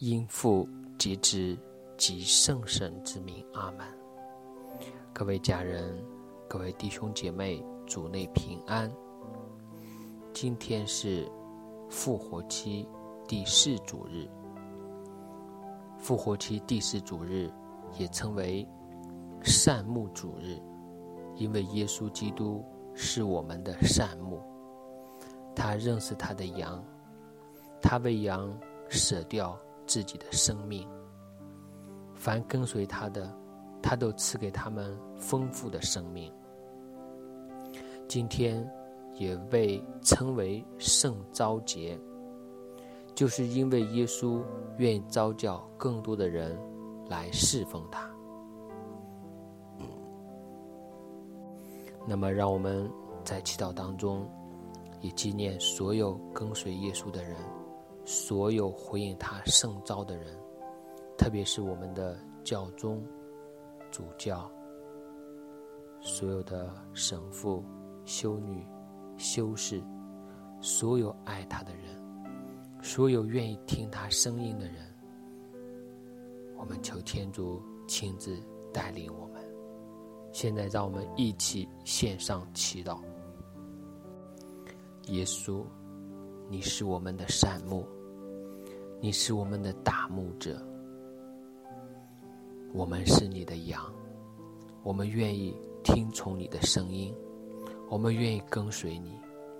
因父及子及圣神之名，阿们。各位家人，各位弟兄姐妹，主内平安。今天是复活期第4主日。复活期第4主日也称为善牧主日，因为耶稣基督是我们的善牧，他认识他的羊，他为羊舍掉自己的生命，凡跟随他的，他都赐给他们丰富的生命。今天也被称为圣召节，就是因为耶稣愿意召叫更多的人来侍奉他。那么让我们在祈祷当中也纪念所有跟随耶稣的人，所有回应他圣召的人，特别是我们的教宗、主教，所有的神父、修女、修士，所有爱他的人，所有愿意听他声音的人，我们求天主亲自带领我们。现在让我们一起献上祈祷。耶稣，你是我们的善牧，你是我们的大牧者，我们是你的羊，我们愿意听从你的声音，我们愿意跟随你。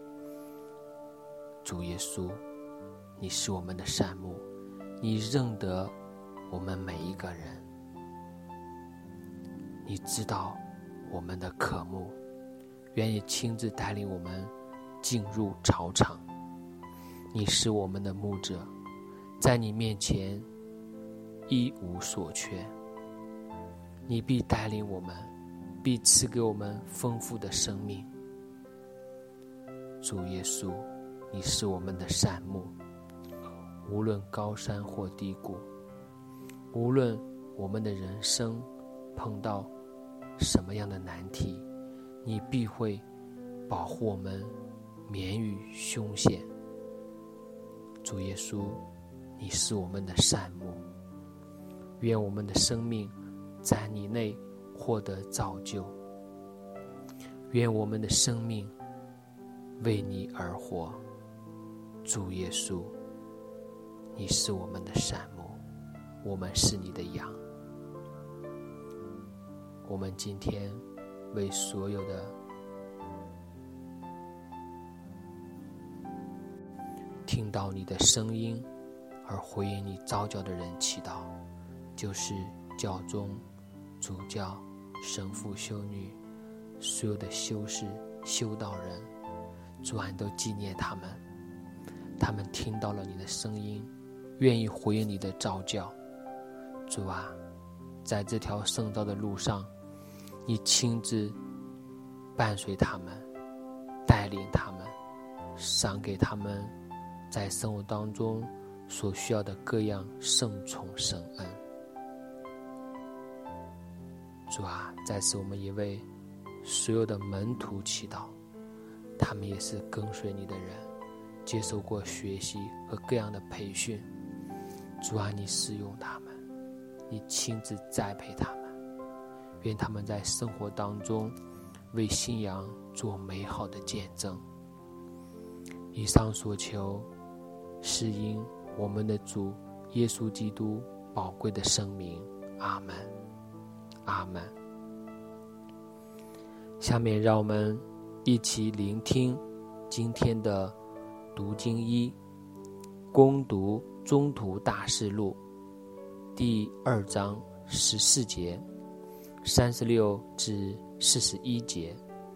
主耶稣，你是我们的善牧，你认得我们每一个人，你知道我们的渴慕，愿意亲自带领我们进入草场。你是我们的牧者，在你面前一无所缺，你必带领我们，必赐给我们丰富的生命。主耶稣，你是我们的善牧，无论高山或低谷，无论我们的人生碰到什么样的难题，你必会保护我们免于凶险。主耶稣，你是我们的善牧，愿我们的生命在你内获得造就，愿我们的生命为你而活。主耶稣，你是我们的善牧，我们是你的羊。我们今天为所有的听到你的声音而回应你召叫的人祈祷，就是教宗、主教、神父、修女，所有的修士、修道人。主啊，你都纪念他们，他们听到了你的声音，愿意回应你的召叫。主啊，在这条圣道的路上，你亲自伴随他们，带领他们，赏给他们在生活当中所需要的各样圣宠圣恩。主啊，在此我们也为所有的门徒祈祷，他们也是跟随你的人，接受过学习和各样的培训。主啊，你使用他们，你亲自栽培他们，愿他们在生活当中为信仰做美好的见证。以上所求是因我们的主耶稣基督宝贵的生命。阿们，阿们。下面让我们一起聆听今天的读经一，恭读宗徒大事录第2章14节36至41节。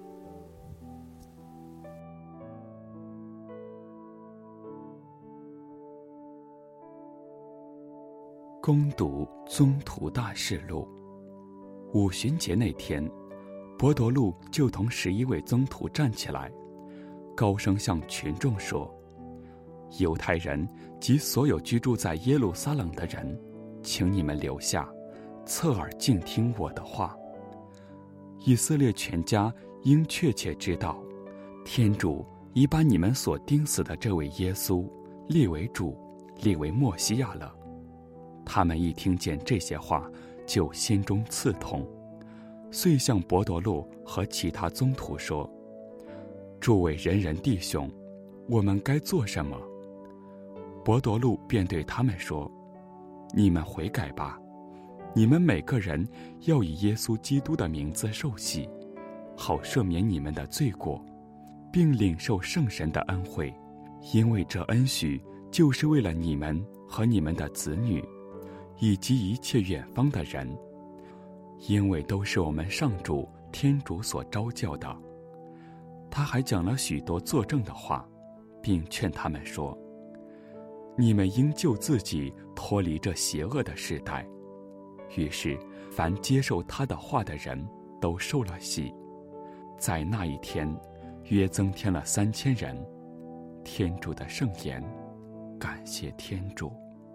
恭读宗徒大事录。五旬节那天，伯多禄就同11位宗徒站起来，高声向群众说：犹太人及所有居住在耶路撒冷的人，请你们留下，侧耳静听我的话。以色列全家应确切知道，天主已把你们所钉死的这位耶稣立为主，立为默西亚了。 他们一听见这些话，就心中刺痛，遂向伯多禄和其他宗徒说：诸位仁人弟兄，我们该做什么？伯多禄便对他们说：你们悔改吧，你们每个人要以耶稣基督的名字受洗，好赦免你们的罪过，并领受圣神的恩惠，因为这恩许就是为了你们和你们的子女，以及一切远方的人，因为都是我们上主天主所召叫的。他还讲了许多作证的话，并劝他们说：你们应救自己脱离这邪恶的时代。于是凡接受他的话的人都受了洗。在那一天约增添了3000人。天主的圣言，感谢天主。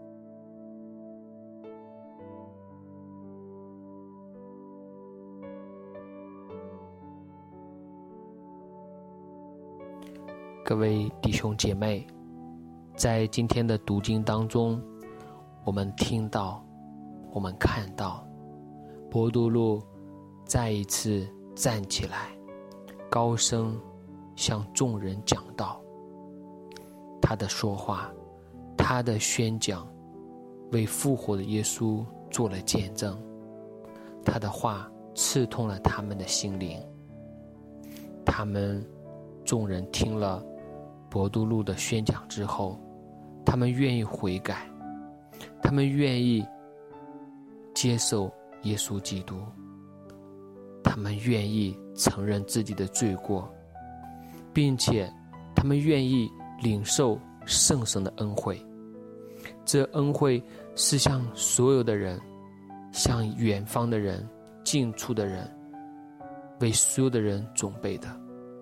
各位弟兄姐妹，在今天的读经当中，我们听到，我们看到，伯多禄再一次站起来，高声向众人讲道。他的说话，他的宣讲，为复活的耶稣做了见证。他的话刺痛了他们的心灵。他们众人听了伯多禄的宣讲之后，他们愿意悔改，他们愿意接受耶稣基督，他们愿意承认自己的罪过，并且他们愿意领受圣神的恩惠。这恩惠是向所有的人，向远方的人，近处的人，为所有的人准备的。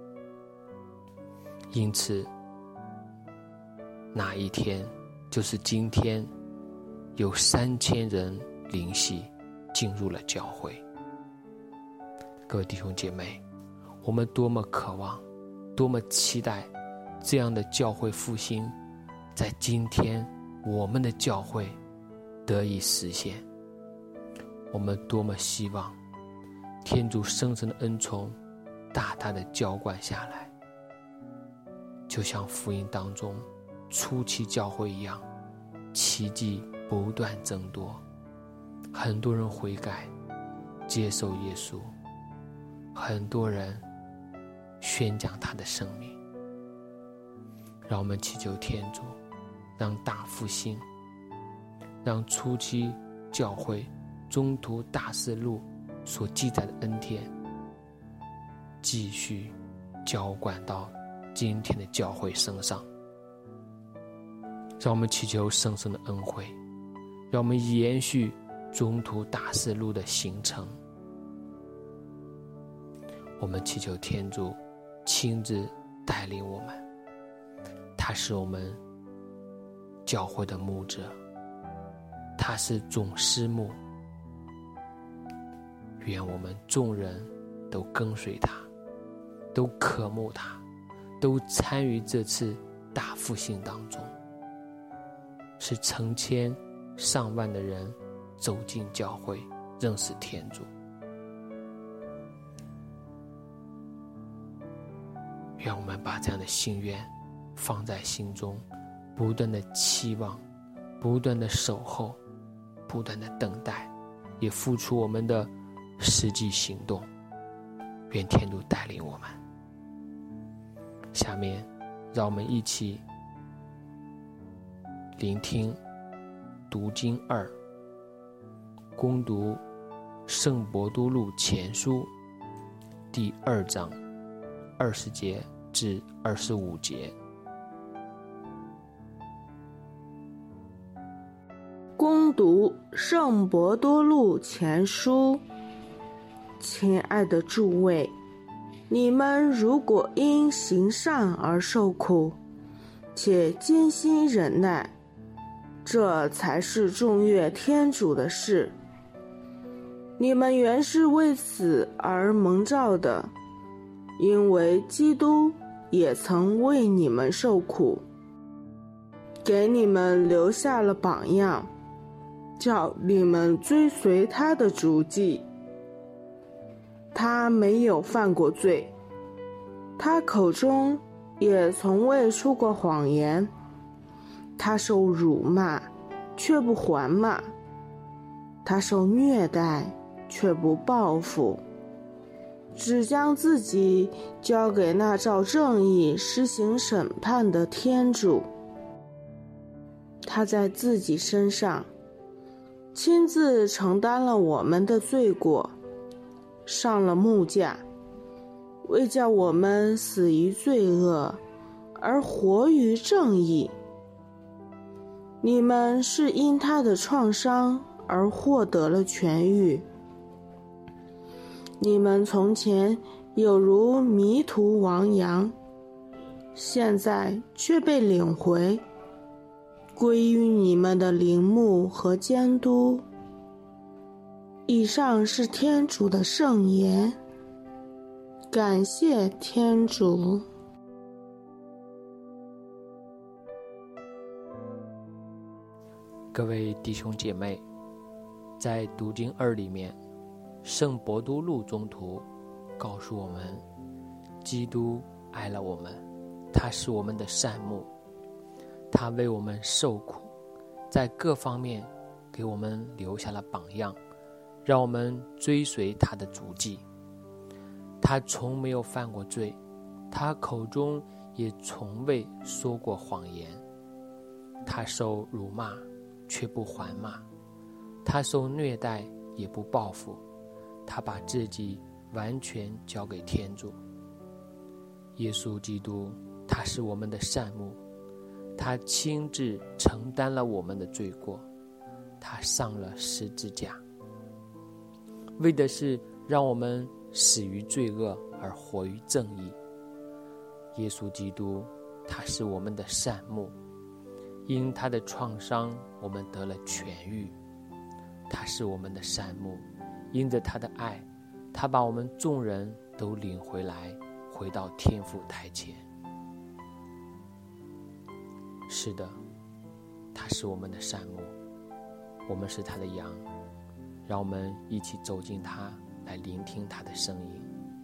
因此那一天，就是今天，有3000人灵洗进入了教会。各位弟兄姐妹，我们多么渴望，多么期待这样的教会复兴在今天我们的教会得以实现。我们多么希望天主圣神的恩宠大大的浇灌下来，就像福音当中初期教会一样，奇迹不断增多，很多人悔改接受耶稣，很多人宣讲他的生命。让我们祈求天主，让大复兴，让初期教会中途大事录所记载的恩典继续浇灌到今天的教会身上。让我们祈求圣神的恩惠，让我们延续中途大事录的行程。我们祈求天主亲自带领我们，他是我们教会的牧者，他是总师牧。愿我们众人都跟随他，都渴慕他，都参与这次大复兴当中，使成千上万的人走进教会，认识天主。愿我们把这样的心愿放在心中，不断的期望，不断的守候，不断的等待，也付出我们的实际行动。愿天主带领我们。下面让我们一起聆听读经2，攻读圣伯多禄前书第2章20节至25节。 攻读圣伯多禄前书。亲爱的诸位，你们如果因行善而受苦，且艰辛忍耐，这才是中悦天主的事。你们原是为此而蒙召的，因为基督也曾为你们受苦，给你们留下了榜样， 叫你们追随他的足迹。他没有犯过罪，他口中也从未出过谎言。他受辱骂，却不还骂；他受虐待，却不报复，只将自己交给那照正义施行审判的天主。他在自己身上亲自承担了我们的罪过，上了木架，为叫我们死于罪恶，而活于正义。你们是因他的创伤而获得了痊愈。你们从前有如迷途亡羊，现在却被领回，归于你们的陵墓和监督。以上是天主的圣言，感谢天主。 各位弟兄姐妹，在读经2里面，圣伯多禄宗徒告诉我们，基督爱了我们，他是我们的善牧，他为我们受苦，在各方面给我们留下了榜样，让我们追随他的足迹。他从没有犯过罪，他口中也从未说过谎言。他受辱骂，却不还骂；他受虐待，也不报复。他把自己完全交给天主。耶稣基督，他是我们的善牧，他亲自承担了我们的罪过，他上了十字架，为的是让我们死于罪恶而活于正义。耶稣基督，他是我们的善牧，因他的创伤我们得了痊愈。他是我们的善牧，因着他的爱，他把我们众人都领回来，回到天父台前。是的，他是我们的善牧，我们是他的羊，让我们一起走进他，来聆听他的声音。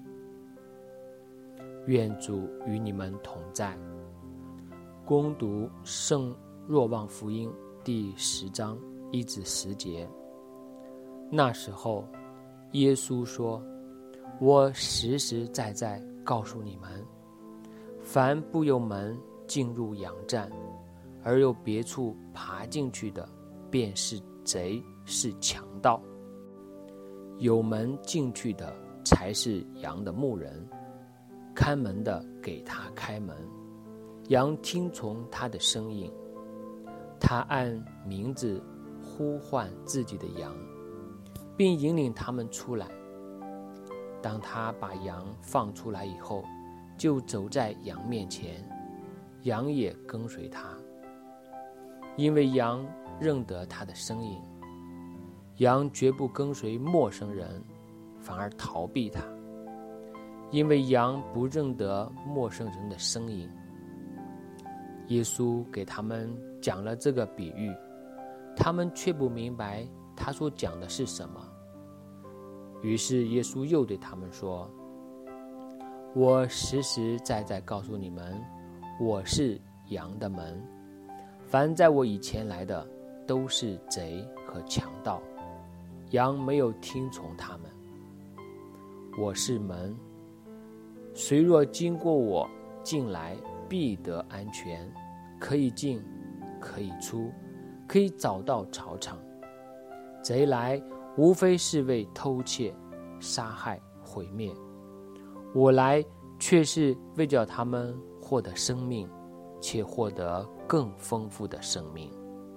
愿主与你们同在。恭读圣若望福音第10章1至10节。那时候，耶稣说：我实实在在告诉你们，凡不由门进入羊站，而由别处爬进去的，便是贼，是强盗。有门进去的，才是羊的牧人，看门的给他开门，羊听从他的声音，他按名字呼唤自己的羊，并引领他们出来。当他把羊放出来以后，就走在羊面前，羊也跟随他，因为羊认得他的声音。羊绝不跟随陌生人，反而逃避他，因为羊不认得陌生人的声音。耶稣给他们讲了这个比喻，他们却不明白他所讲的是什么。于是耶稣又对他们说：我实实在在告诉你们，我是羊的门，凡在我以前来的，都是贼和强盗，羊没有听从他们。我是门，谁若经过我进来，必得安全，可以进，可以出，可以找到草场。贼来，无非是为偷窃、杀害、毁灭。我来，却是为叫他们获得生命，且获得更丰富的生命。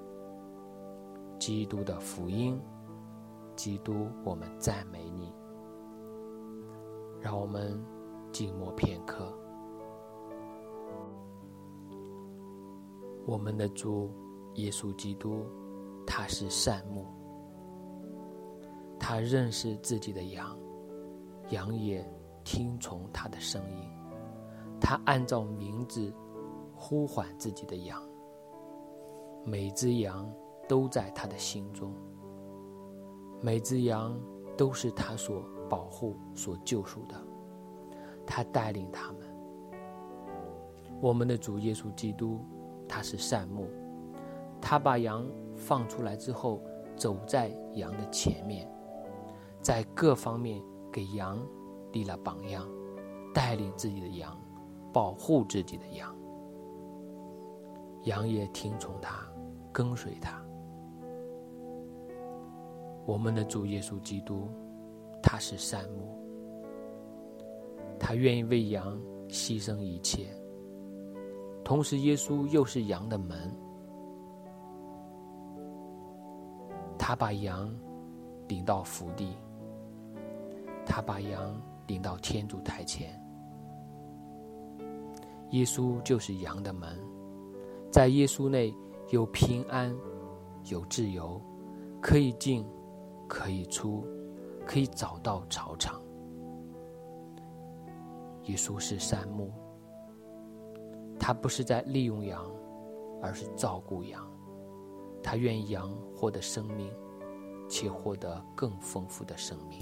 基督的福音。基督，我们赞美你。让我们静默片刻。我们的主耶稣基督，他是善牧，他认识自己的羊，羊也听从他的声音，他按照名字呼唤自己的羊。每只羊都在他的心中，每只羊都是他所保护、所救赎的，他带领他们。我们的主耶稣基督，他是善牧，他把羊放出来之后，走在羊的前面，在各方面给羊立了榜样，带领自己的羊，保护自己的羊，羊也听从他，跟随他。我们的主耶稣基督，他是善牧，他愿意为羊牺牲一切，同时耶稣又是羊的门，他把羊领到福地，他把羊领到天主台前。耶稣就是羊的门，在耶稣内有平安，有自由，可以进，可以出，可以找到草场。耶稣是善牧，他不是在利用羊，而是照顾羊，他愿意羊获得生命，且获得更丰富的生命。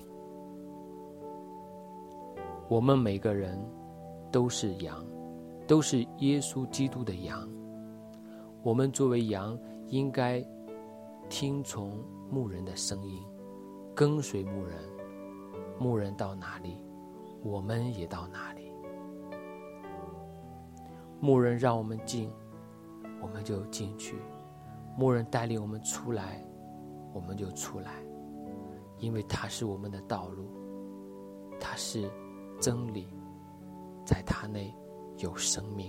我们每个人都是羊，都是耶稣基督的羊。我们作为羊，应该听从牧人的声音，跟随牧人，牧人到哪里，我们也到哪里。牧人让我们进，我们就进去；牧人带领我们出来，我们就出来，因为他是我们的道路，他是真理，在他内有生命。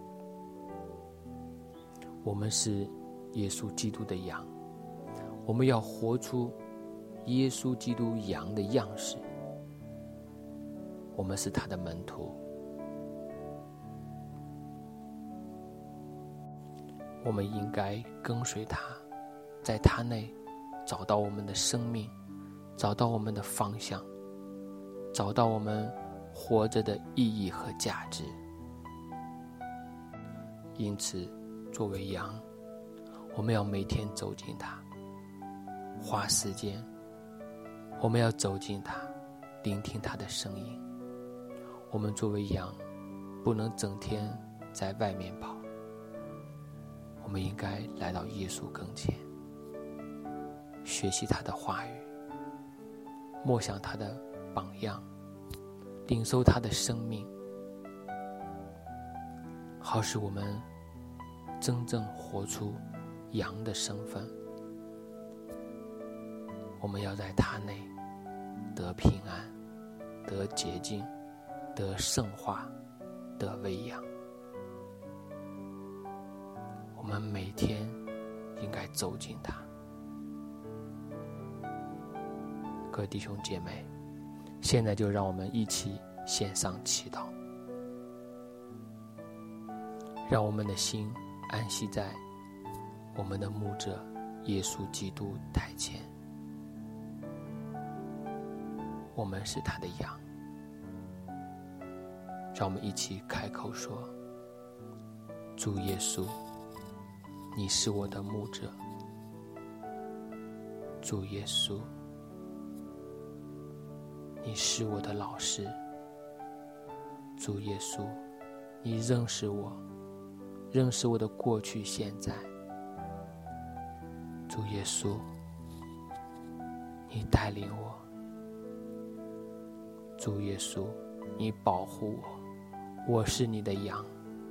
我们是耶稣基督的羊，我们要活出耶稣基督羊的样式。我们是他的门徒，我们应该跟随他，在他内找到我们的生命，找到我们的方向，找到我们活着的意义和价值。因此，作为羊，我们要每天走进它，花时间，我们要走进它，聆听它的声音。我们作为羊，不能整天在外面跑，我们应该来到耶稣跟前，学习他的话语，默想他的榜样，领受他的生命，好使我们真正活出羊的身份。我们要在他内得平安，得洁净，得圣化，得喂养。我们每天应该走进他。各位弟兄姐妹，现在就让我们一起献上祈祷，让我们的心安息在我们的牧者耶稣基督台前。我们是他的羊，让我们一起开口说：主耶稣，你是我的牧者。主耶稣，你是我的老师。主耶稣，你认识我，认识我的过去现在。主耶稣，你带领我。主耶稣，你保护我，我是你的羊。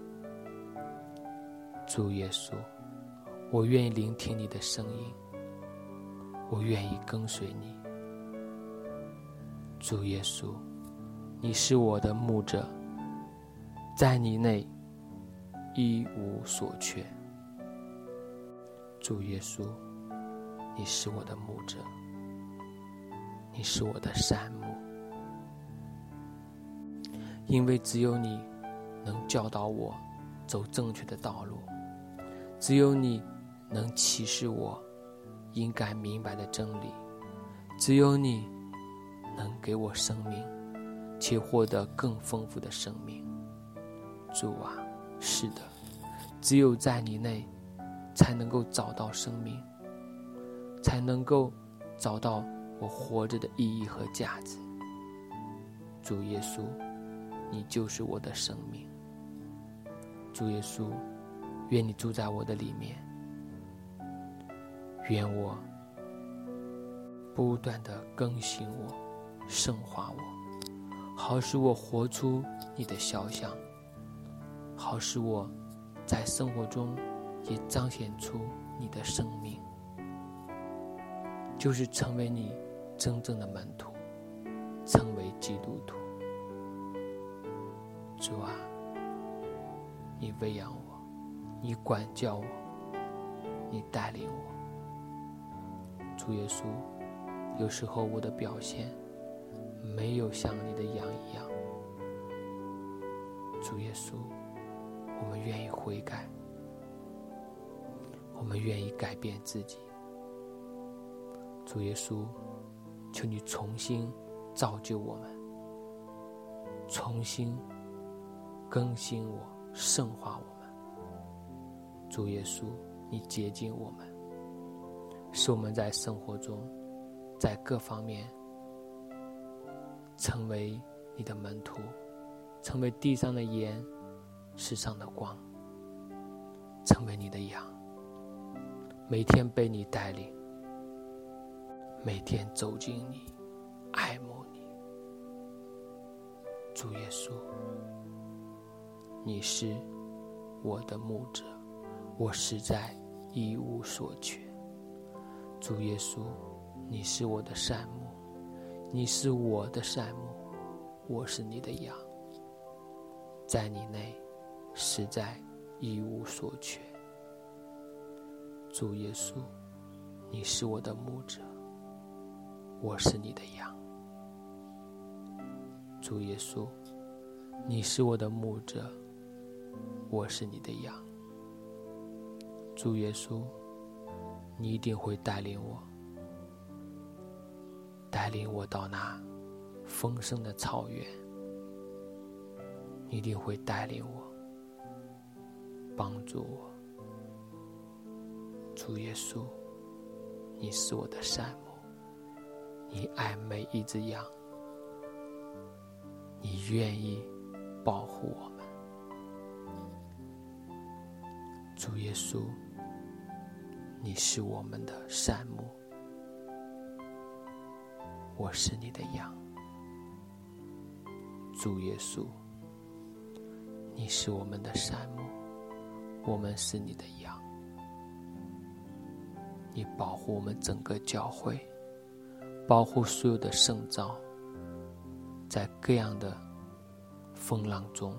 主耶稣，我愿意聆听你的声音，我愿意跟随你。主耶稣，你是我的牧者，在你内一无所缺。主耶稣，你是我的牧者，你是我的善牧，因为只有你能教导我走正确的道路，只有你能启示我应该明白的真理，只有你能给我生命，且获得更丰富的生命。主啊，是的，只有在你内才能够找到生命， 才能够找到我活着的意义和价值。主耶稣，你就是我的生命。主耶稣，愿你住在我的里面，愿我不断地更新我，圣化我，好使我活出你的肖像，好使我在生活中也彰显出你的生命，就是成为你真正的门徒，成为基督徒。主啊，你喂养我，你管教我，你带领我。主耶稣，有时候我的表现没有像你的羊一样。主耶稣，我们愿意悔改，我们愿意改变自己。主耶稣，求你重新造就我们，重新更新我，圣化我们。主耶稣，你洁净我们，使我们在生活中，在各方面成为你的门徒，成为地上的盐，世上的光，成为你的羊，每天被你带领，每天走进你，爱慕你。主耶稣，你是我的牧者，我实在一无所缺。主耶稣，你是我的善牧，你是我的善牧，我是你的羊，在你内实在一无所缺。主耶稣，你是我的牧者，我是你的羊。主耶稣，你是我的牧者，我是你的羊。主耶稣，你一定会带领我到那丰盛的草原，你一定会带领我，帮助我。主耶稣，你是我的善牧，你爱每一只羊，你愿意保护我们。主耶稣，你是我们的善牧，我是你的羊。主耶稣，你是我们的善牧，我们是你的羊。你保护我们整个教会，保护所有的圣召，在各样的风浪中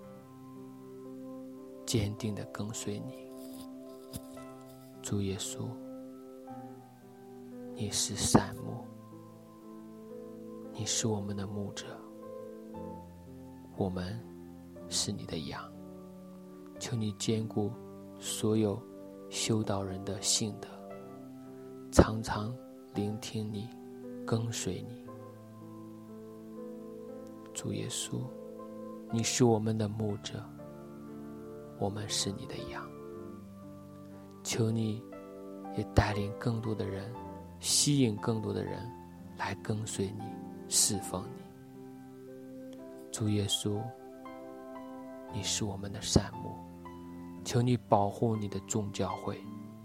坚定地跟随你。主耶稣，你是善牧，你是我们的牧者，我们是你的羊。求你坚固所有修道人的信德，常常聆听你，跟随你。主耶稣，你是我们的牧者，我们是你的羊。求你也带领更多的人，吸引更多的人来跟随你，侍奉你。主耶稣，你是我们的善牧，求你保护你的众教会，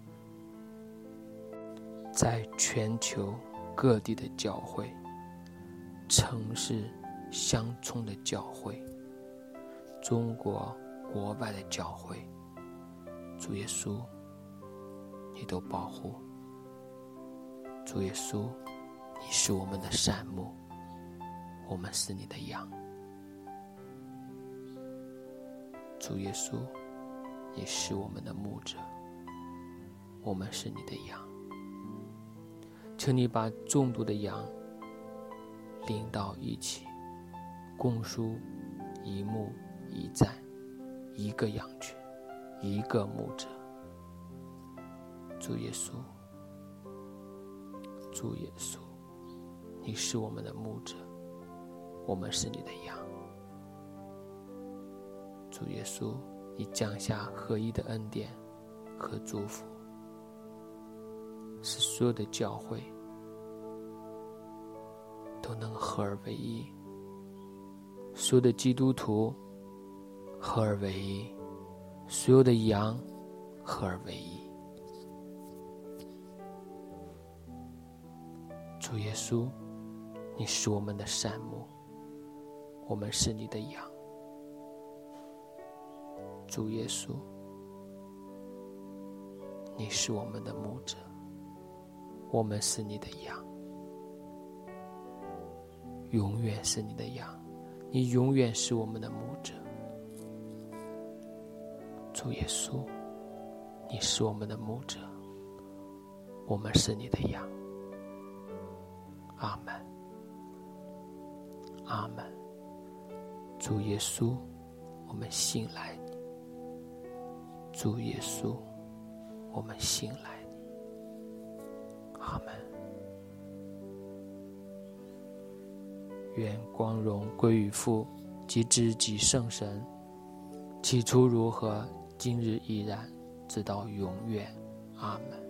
在全球各地的教会，城市乡村的教会，中国国外的教会，主耶稣，你都保护。主耶稣，你是我们的善牧，我们是你的羊。主耶稣，你是我们的牧者，我们是你的羊。求你把众多的羊领到一起，共属一牧一站，一个羊群，一个牧者。主耶稣，主耶稣，你是我们的牧者，我们是你的羊。主耶稣，你降下合一的恩典和祝福， 使所有的教会都能合而为一，所有的基督徒合而为一，所有的羊合而为一。主耶稣，你是我们的善牧，我们是你的羊。主耶稣，你是我们的牧者，我们是你的羊，永远是你的羊，你永远是我们的牧者。主耶稣，你是我们的牧者，我们是你的羊。阿们，阿们。主耶稣，我们信赖你。主耶稣，我们信赖你。阿们。愿光荣归于父，及子及圣神，起初如何，今日依然，直到永远。阿们。